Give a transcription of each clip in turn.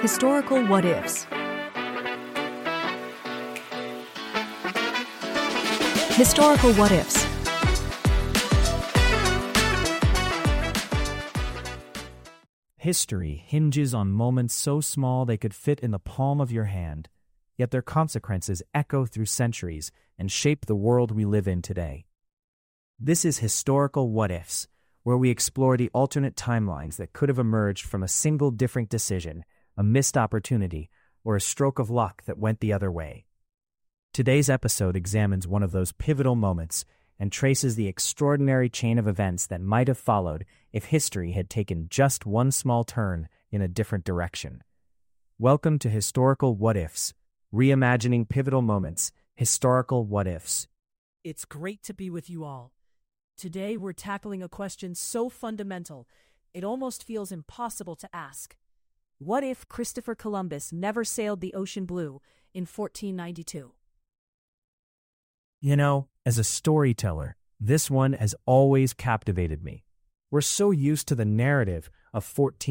Historical What Ifs. Historical What Ifs. History hinges on moments so small they could fit in the palm of your hand, yet their consequences echo through centuries and shape the world we live in today. This is Historical What Ifs, where we explore the alternate timelines that could have emerged from a single different decision, a missed opportunity, or a stroke of luck that went the other way. Today's episode examines one of those pivotal moments and traces the extraordinary chain of events that might have followed if history had taken just one small turn in a different direction. Welcome to Historical What Ifs, reimagining pivotal moments, Historical What Ifs. It's great to be with you all. Today we're tackling a question so fundamental, it almost feels impossible to ask. What if Christopher Columbus never sailed the ocean blue in 1492? You know, as a storyteller, this one has always captivated me. We're so used to the narrative of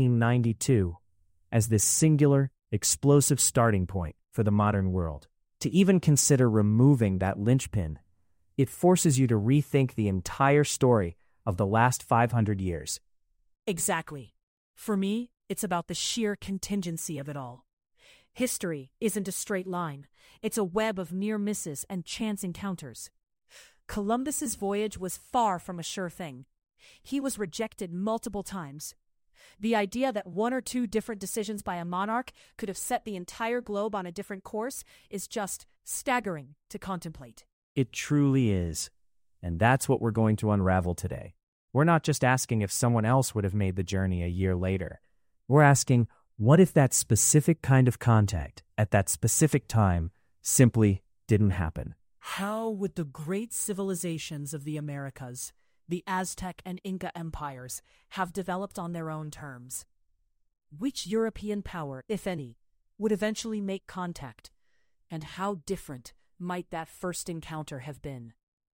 1492 as this singular, explosive starting point for the modern world. To even consider removing that linchpin, it forces you to rethink the entire story of the last 500 years. Exactly. For me, it's about the sheer contingency of it all. History isn't a straight line. It's a web of near misses and chance encounters. Columbus's voyage was far from a sure thing. He was rejected multiple times. The idea that one or two different decisions by a monarch could have set the entire globe on a different course is just staggering to contemplate. It truly is. And that's what we're going to unravel today. We're not just asking if someone else would have made the journey a year later. We're asking, what if that specific kind of contact at that specific time simply didn't happen? How would the great civilizations of the Americas, the Aztec and Inca empires, have developed on their own terms? Which European power, if any, would eventually make contact? And how different might that first encounter have been?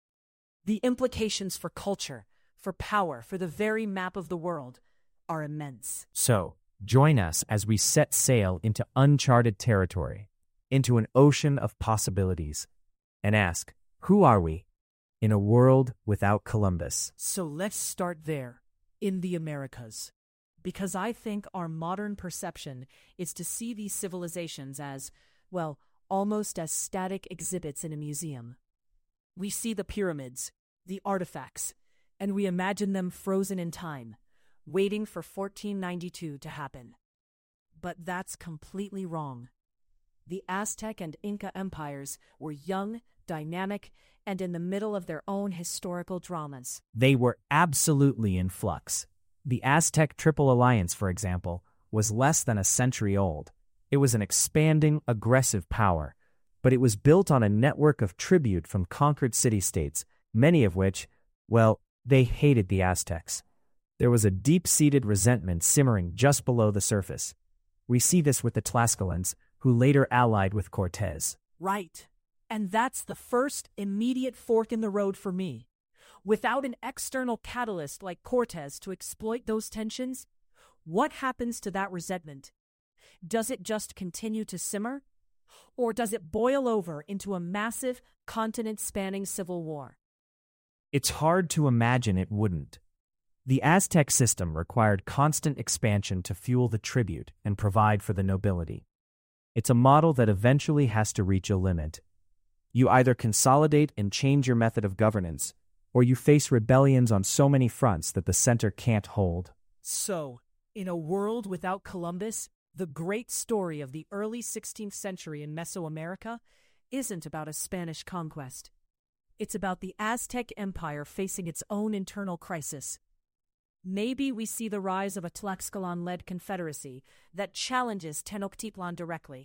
The implications for culture, for power, for the very map of the world are immense. So, join us as we set sail into uncharted territory, into an ocean of possibilities, and ask, who are we in a world without Columbus? So let's start there, in the Americas, because I think our modern perception is to see these civilizations as, well, almost as static exhibits in a museum. We see the pyramids, the artifacts, and we imagine them frozen in time, waiting for 1492 to happen. But that's completely wrong. The Aztec and Inca empires were young, dynamic, and in the middle of their own historical dramas. They were absolutely in flux. The Aztec Triple Alliance, for example, was less than a century old. It was an expanding, aggressive power, but it was built on a network of tribute from conquered city-states, many of which, well, they hated the Aztecs. There was a deep-seated resentment simmering just below the surface. We see this with the Tlaxcalans, who later allied with Cortés. Right. And that's the first immediate fork in the road for me. Without an external catalyst like Cortés to exploit those tensions, what happens to that resentment? Does it just continue to simmer? Or does it boil over into a massive, continent-spanning civil war? It's hard to imagine it wouldn't. The Aztec system required constant expansion to fuel the tribute and provide for the nobility. It's a model that eventually has to reach a limit. You either consolidate and change your method of governance, or you face rebellions on so many fronts that the center can't hold. So, in a world without Columbus, the great story of the early 16th century in Mesoamerica isn't about a Spanish conquest. It's about the Aztec Empire facing its own internal crisis. Maybe we see the rise of a Tlaxcalan-led confederacy that challenges Tenochtitlan directly.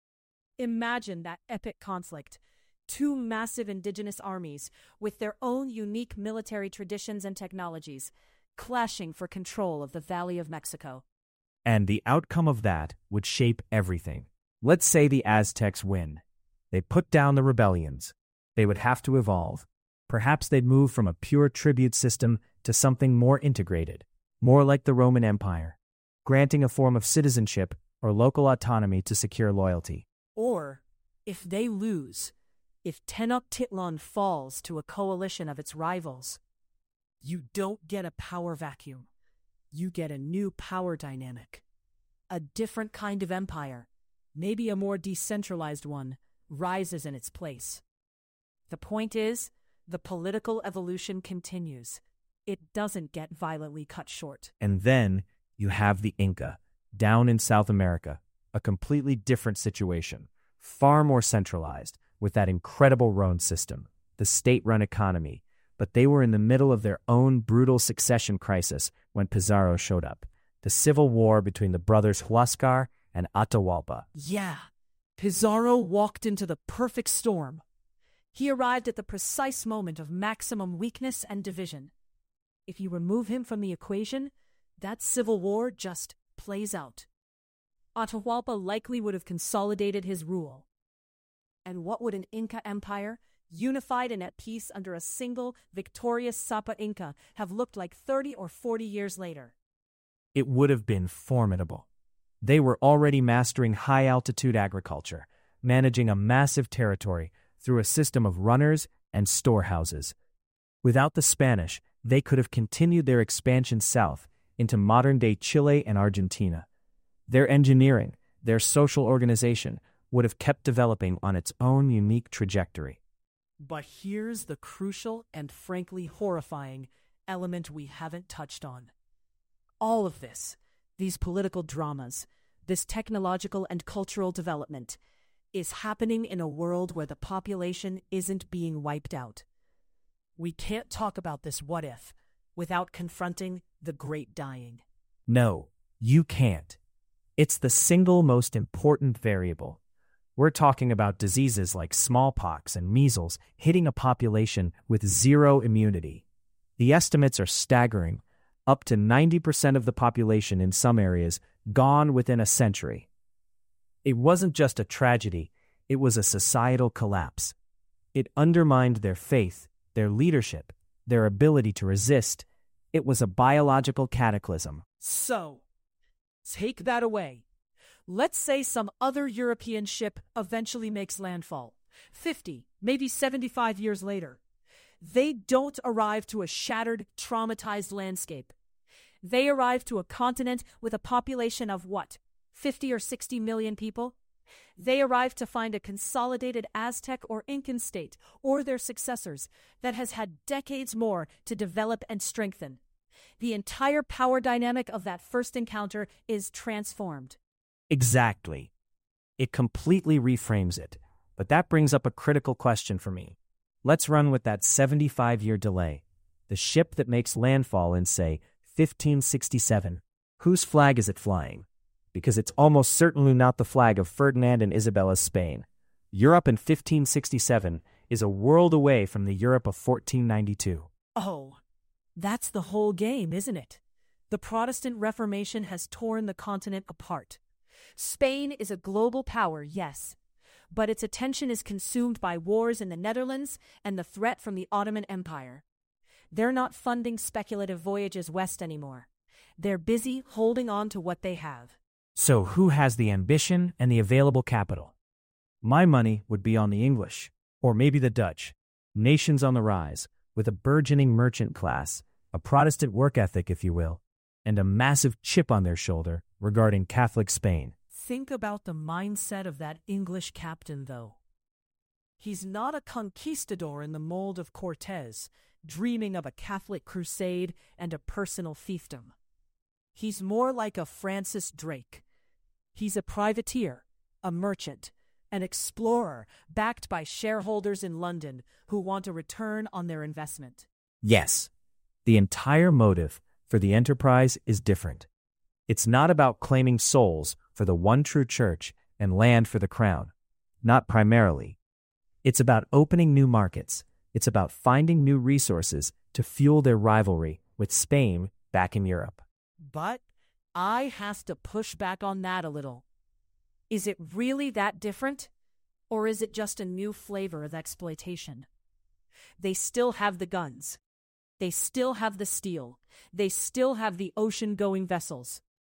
Imagine that epic conflict. Two massive indigenous armies with their own unique military traditions and technologies, clashing for control of the Valley of Mexico. And the outcome of that would shape everything. Let's say the Aztecs win. They put down the rebellions. They would have to evolve. Perhaps they'd move from a pure tribute system to something more integrated, more like the Roman Empire, granting a form of citizenship or local autonomy to secure loyalty. Or, if they lose, if Tenochtitlan falls to a coalition of its rivals, you don't get a power vacuum. You get a new power dynamic. A different kind of empire, maybe a more decentralized one, rises in its place. The point is, the political evolution continues. It doesn't get violently cut short. And then you have the Inca, down in South America, a completely different situation, far more centralized, with that incredible road system, the state-run economy, but they were in the middle of their own brutal succession crisis when Pizarro showed up, the civil war between the brothers Huáscar and Atahualpa. Yeah, Pizarro walked into the perfect storm. He arrived at the precise moment of maximum weakness and division. If you remove him from the equation, that civil war just plays out. Atahualpa likely would have consolidated his rule. And what would an Inca empire, unified and at peace under a single, victorious Sapa Inca, have looked like 30 or 40 years later? It would have been formidable. They were already mastering high-altitude agriculture, managing a massive territory through a system of runners and storehouses. Without the Spanish, they could have continued their expansion south into modern-day Chile and Argentina. Their engineering, their social organization, would have kept developing on its own unique trajectory. But here's the crucial and frankly horrifying element we haven't touched on. All of this, these political dramas, this technological and cultural development, is happening in a world where the population isn't being wiped out. We can't talk about this what if without confronting the great dying. No, you can't. It's the single most important variable. We're talking about diseases like smallpox and measles hitting a population with zero immunity. The estimates are staggering. Up to 90% of the population in some areas gone within a century. It wasn't just a tragedy, it was a societal collapse. It undermined their faith, their leadership, their ability to resist. It was a biological cataclysm. So, take that away. Let's say some other European ship eventually makes landfall, 50, maybe 75 years later. They don't arrive to a shattered, traumatized landscape. They arrive to a continent with a population of what, 50 or 60 million people? They arrive to find a consolidated Aztec or Incan state, or their successors, that has had decades more to develop and strengthen. The entire power dynamic of that first encounter is transformed. Exactly. It completely reframes it. But that brings up a critical question for me. Let's run with that 75-year delay. The ship that makes landfall in, say, 1567. Whose flag is it flying? Because it's almost certainly not the flag of Ferdinand and Isabella's Spain. Europe in 1567 is a world away from the Europe of 1492. Oh, that's the whole game, isn't it? The Protestant Reformation has torn the continent apart. Spain is a global power, yes, but its attention is consumed by wars in the Netherlands and the threat from the Ottoman Empire. They're not funding speculative voyages west anymore. They're busy holding on to what they have. So who has the ambition and the available capital? My money would be on the English, or maybe the Dutch. Nations on the rise, with a burgeoning merchant class, a Protestant work ethic, if you will, and a massive chip on their shoulder regarding Catholic Spain. Think about the mindset of that English captain, though. He's not a conquistador in the mold of Cortés, dreaming of a Catholic crusade and a personal fiefdom. He's more like a Francis Drake. He's a privateer, a merchant, an explorer backed by shareholders in London who want a return on their investment. Yes, the entire motive for the enterprise is different. It's not about claiming souls for the one true church and land for the crown. Not primarily. It's about opening new markets. It's about finding new resources to fuel their rivalry with Spain back in Europe. But I has to push back on that a little. Is it really that different? Or is it just a new flavor of exploitation? They still have the guns. They still have the steel. They still have the ocean-going vessels.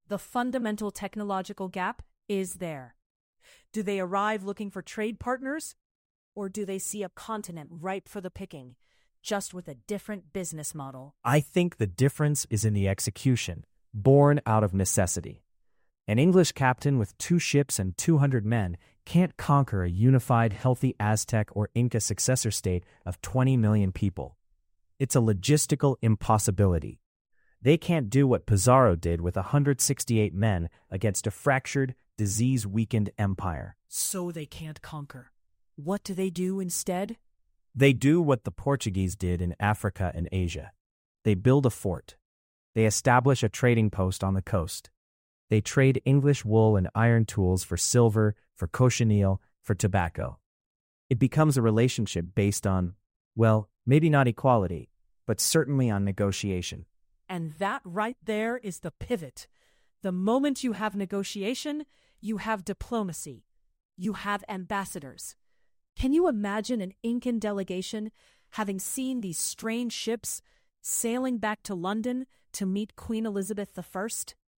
The fundamental technological gap is there. Do they arrive looking for trade partners? Or do they see a continent ripe for the picking, just with a different business model? I think the difference is in the execution, born out of necessity. An English captain with 2 ships and 200 men can't conquer a unified, healthy Aztec or Inca successor state of 20 million people. It's a logistical impossibility. They can't do what Pizarro did with 168 men against a fractured, disease-weakened empire. So they can't conquer. What do they do instead? They do what the Portuguese did in Africa and Asia. They build a fort. They establish a trading post on the coast. They trade English wool and iron tools for silver, for cochineal, for tobacco. It becomes a relationship based on, well, maybe not equality, but certainly on negotiation. And that right there is the pivot. The moment you have negotiation, you have diplomacy. You have ambassadors. Can you imagine an Incan delegation having seen these strange ships sailing back to London to meet Queen Elizabeth I?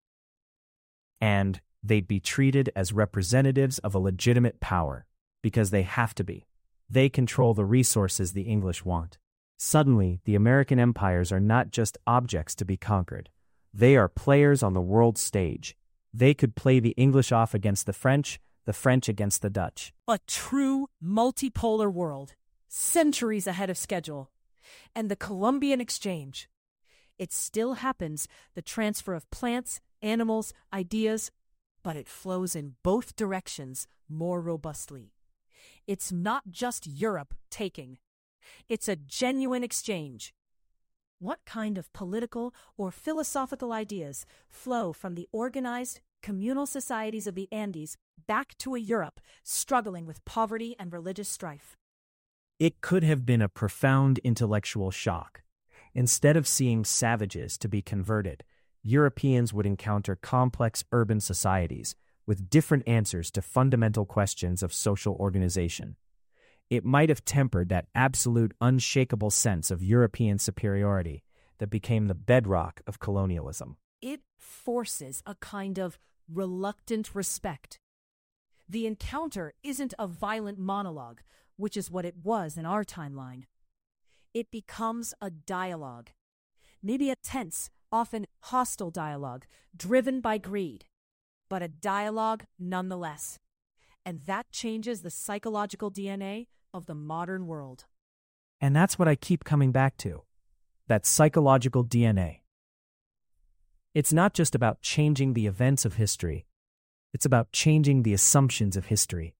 And they'd be treated as representatives of a legitimate power, because they have to be. They control the resources the English want. Suddenly, the American empires are not just objects to be conquered. They are players on the world stage. They could play the English off against the French against the Dutch. A true multipolar world, centuries ahead of schedule. And the Columbian Exchange. It still happens, the transfer of plants, animals, ideas, but it flows in both directions more robustly. It's not just Europe taking. It's a genuine exchange. What kind of political or philosophical ideas flow from the organized, communal societies of the Andes back to a Europe struggling with poverty and religious strife? It could have been a profound intellectual shock. Instead of seeing savages to be converted, Europeans would encounter complex urban societies with different answers to fundamental questions of social organization. It might have tempered that absolute, unshakable sense of European superiority that became the bedrock of colonialism. It forces a kind of reluctant respect. The encounter isn't a violent monologue, which is what it was in our timeline. It becomes a dialogue. Maybe a tense, often hostile dialogue, driven by greed, but a dialogue nonetheless. And that changes the psychological DNA of the modern world. And that's what I keep coming back to, that psychological DNA. It's not just about changing the events of history. It's about changing the assumptions of history.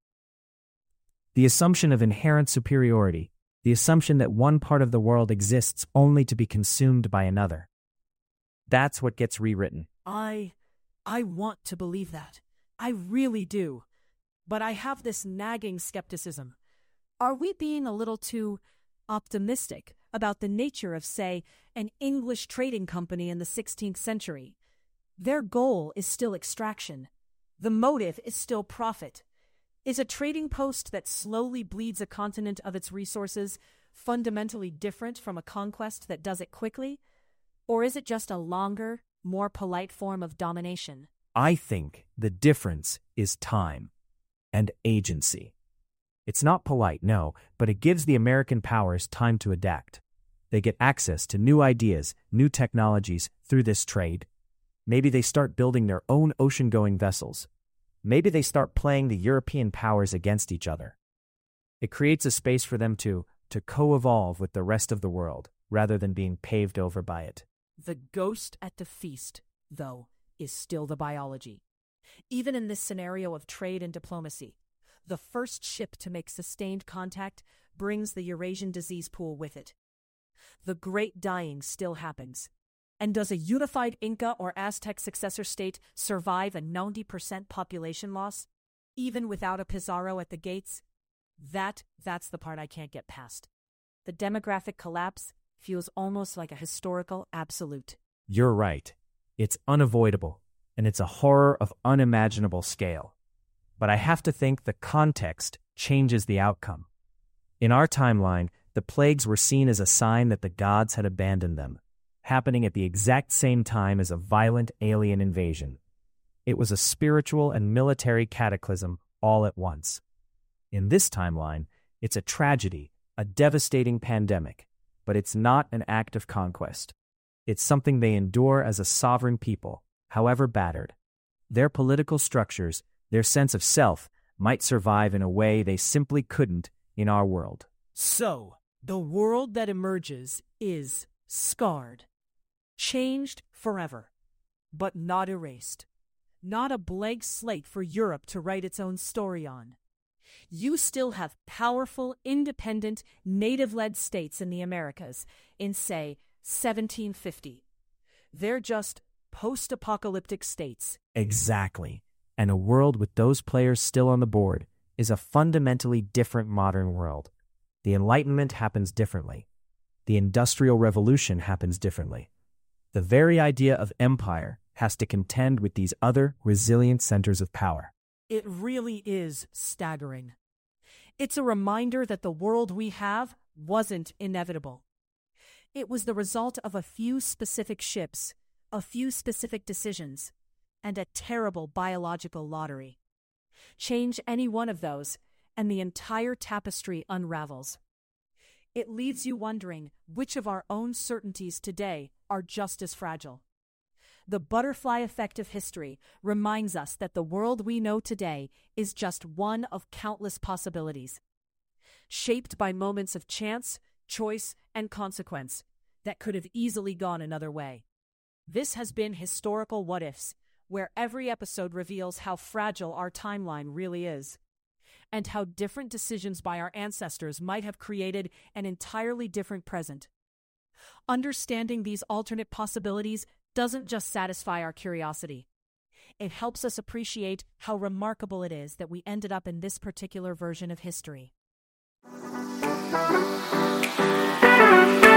The assumption of inherent superiority, the assumption that one part of the world exists only to be consumed by another. That's what gets rewritten. I want to believe that. I really do. But I have this nagging skepticism. Are we being a little too optimistic about the nature of, say, an English trading company in the 16th century? Their goal is still extraction. The motive is still profit. Is a trading post that slowly bleeds a continent of its resources fundamentally different from a conquest that does it quickly? Or is it just a longer, more polite form of domination? I think the difference is time and agency. It's not polite, no, but it gives the American powers time to adapt. They get access to new ideas, new technologies through this trade. Maybe they start building their own ocean-going vessels. Maybe they start playing the European powers against each other. It creates a space for them to co-evolve with the rest of the world, rather than being paved over by it. The ghost at the feast, though, is still the biology. Even in this scenario of trade and diplomacy, the first ship to make sustained contact brings the Eurasian disease pool with it. The great dying still happens. And does a unified Inca or Aztec successor state survive a 90% population loss, even without a Pizarro at the gates? That's the part I can't get past. The demographic collapse feels almost like a historical absolute. You're right. It's unavoidable, and it's a horror of unimaginable scale. But I have to think the context changes the outcome. In our timeline, the plagues were seen as a sign that the gods had abandoned them, happening at the exact same time as a violent alien invasion. It was a spiritual and military cataclysm all at once. In this timeline, it's a tragedy, a devastating pandemic, but it's not an act of conquest. It's something they endure as a sovereign people, however battered. Their political structures, their sense of self, might survive in a way they simply couldn't in our world. So, the world that emerges is scarred, changed forever, but not erased. Not a blank slate for Europe to write its own story on. You still have powerful, independent, native-led states in the Americas in, say, 1750. They're just post-apocalyptic states. Exactly. And a world with those players still on the board is a fundamentally different modern world. The Enlightenment happens differently. The Industrial Revolution happens differently. The very idea of empire has to contend with these other resilient centers of power. It really is staggering. It's a reminder that the world we have wasn't inevitable. It was the result of a few specific ships, a few specific decisions, and a terrible biological lottery. Change any one of those, and the entire tapestry unravels. It leaves you wondering which of our own certainties today are just as fragile. The butterfly effect of history reminds us that the world we know today is just one of countless possibilities, shaped by moments of chance, choice, and consequence that could have easily gone another way. This has been Historical What Ifs, where every episode reveals how fragile our timeline really is, and how different decisions by our ancestors might have created an entirely different present. Understanding these alternate possibilities doesn't just satisfy our curiosity. It helps us appreciate how remarkable it is that we ended up in this particular version of history.